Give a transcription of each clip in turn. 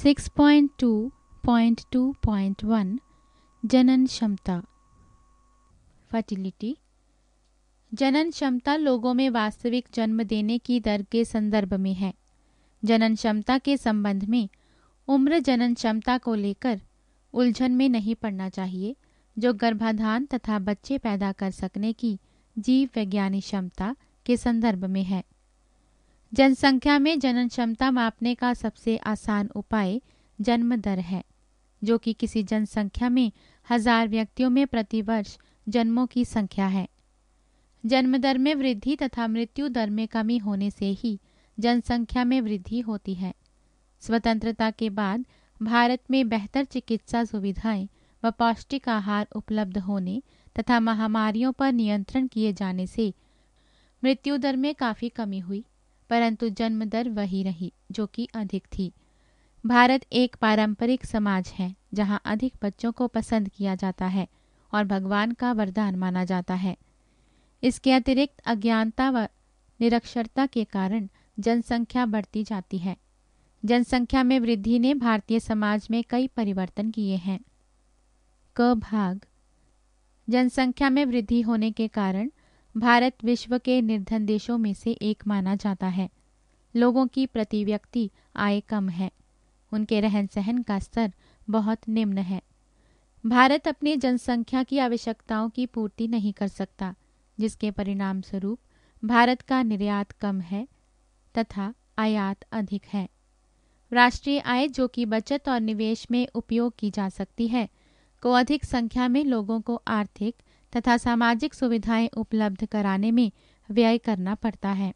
6.2.2.1 जनन क्षमता फर्टिलिटी। जनन क्षमता लोगों में वास्तविक जन्म देने की दर के संदर्भ में है। जनन क्षमता के संबंध में उम्र जनन क्षमता को लेकर उलझन में नहीं पड़ना चाहिए, जो गर्भाधान तथा बच्चे पैदा कर सकने की जीव वैज्ञानिक क्षमता के संदर्भ में है। जनसंख्या में जनन क्षमता मापने का सबसे आसान उपाय जन्म दर है, जो कि किसी जनसंख्या में 1000 व्यक्तियों में प्रतिवर्ष जन्मों की संख्या है। जन्म दर में वृद्धि तथा मृत्यु दर में कमी होने से ही जनसंख्या में वृद्धि होती है। स्वतंत्रता के बाद भारत में बेहतर चिकित्सा सुविधाएं व पौष्टिक आहार उपलब्ध होने तथा महामारियों पर नियंत्रण किए जाने से मृत्यु दर में काफ़ी कमी हुई, परंतु जन्म दर वही रही, जो कि अधिक थी। भारत एक पारंपरिक समाज है जहां अधिक बच्चों को पसंद किया जाता है और भगवान का वरदान माना जाता है। इसके अतिरिक्त अज्ञानता व निरक्षरता के कारण जनसंख्या बढ़ती जाती है। जनसंख्या में वृद्धि ने भारतीय समाज में कई परिवर्तन किए हैं। क भाग। जनसंख्या में वृद्धि होने के कारण भारत विश्व के निर्धन देशों में से एक माना जाता है। लोगों की प्रति व्यक्ति आय कम है। उनके रहन सहन का स्तर बहुत निम्न है। भारत अपनी जनसंख्या की आवश्यकताओं की पूर्ति नहीं कर सकता, जिसके परिणाम स्वरूप भारत का निर्यात कम है तथा आयात अधिक है। राष्ट्रीय आय, जो कि बचत और निवेश में उपयोग की जा सकती है, को अधिक संख्या में लोगों को आर्थिक तथा सामाजिक सुविधाएं उपलब्ध कराने में व्यय करना पड़ता है।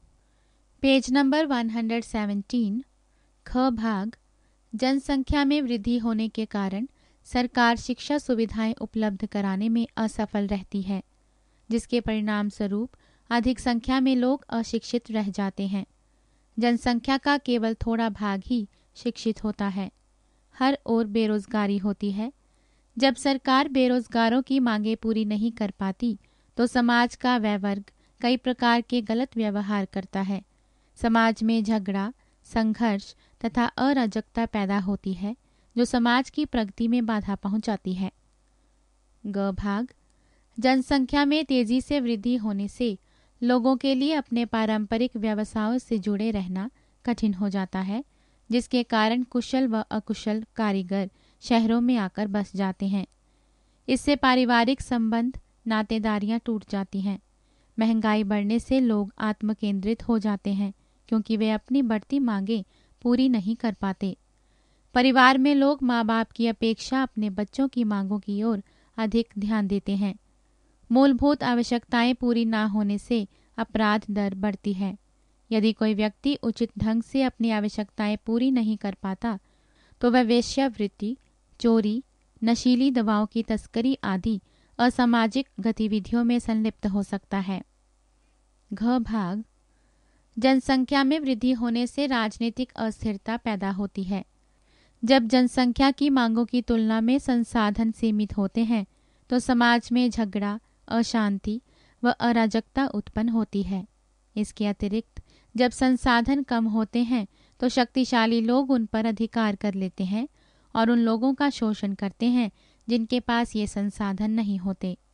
Page number 117। ख भाग। जनसंख्या में वृद्धि होने के कारण सरकार शिक्षा सुविधाएं उपलब्ध कराने में असफल रहती है, जिसके परिणाम स्वरूप अधिक संख्या में लोग अशिक्षित रह जाते हैं। जनसंख्या का केवल थोड़ा भाग ही शिक्षित होता है। हर ओर बेरोजगारी होती है। जब सरकार बेरोजगारों की मांगें पूरी नहीं कर पाती, तो समाज का वह वर्ग कई प्रकार के गलत व्यवहार करता है। समाज में झगड़ा, संघर्ष तथा अराजकता पैदा होती है, जो समाज की प्रगति में बाधा पहुंचाती है। ग भाग। जनसंख्या में तेजी से वृद्धि होने से लोगों के लिए अपने पारंपरिक व्यवसायों से जुड़े रहना कठिन हो जाता है, जिसके कारण कुशल व अकुशल कारीगर शहरों में आकर बस जाते हैं। इससे पारिवारिक संबंध, नातेदारियां टूट जाती हैं। महंगाई बढ़ने से लोग आत्मकेंद्रित हो जाते हैं, क्योंकि वे अपनी बढ़ती मांगें पूरी नहीं कर पाते। परिवार में लोग माँ बाप की अपेक्षा अपने बच्चों की मांगों की ओर अधिक ध्यान देते हैं। मूलभूत आवश्यकताएं पूरी ना होने से अपराध दर बढ़ती है। यदि कोई व्यक्ति उचित ढंग से अपनी आवश्यकताएं पूरी नहीं कर पाता, तो वह वेश्यावृत्ति, चोरी, नशीली दवाओं की तस्करी आदि असामाजिक गतिविधियों में संलिप्त हो सकता है। घ भाग। जनसंख्या में वृद्धि होने से राजनीतिक अस्थिरता पैदा होती है। जब जनसंख्या की मांगों की तुलना में संसाधन सीमित होते हैं, तो समाज में झगड़ा, अशांति व अराजकता उत्पन्न होती है। इसके अतिरिक्त जब संसाधन कम होते हैं, तो शक्तिशाली लोग उन पर अधिकार कर लेते हैं और उन लोगों का शोषण करते हैं जिनके पास ये संसाधन नहीं होते।